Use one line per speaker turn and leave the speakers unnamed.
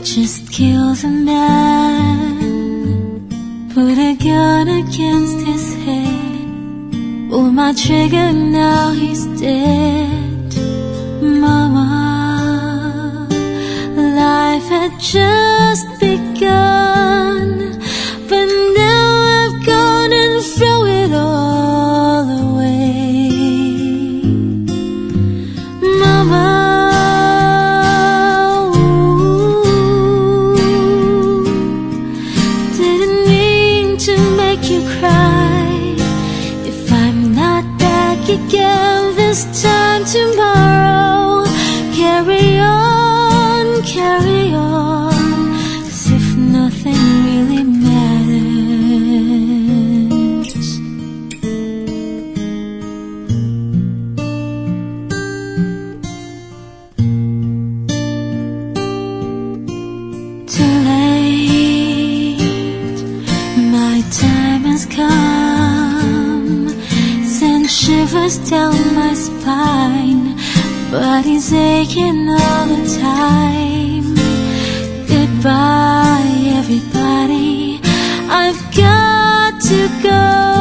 just killed a man, put a gun against his head, pulled my trigger, now he's dead. Mama, life had just begun, but now I've gone and thrown it all away. Mama, you cry. If I'm not back again this time tomorrow, carry on, carry on, as if nothing really matters. Too late, my time has come, send shivers down my spine, body's aching all the time. Goodbye everybody, I've got to go.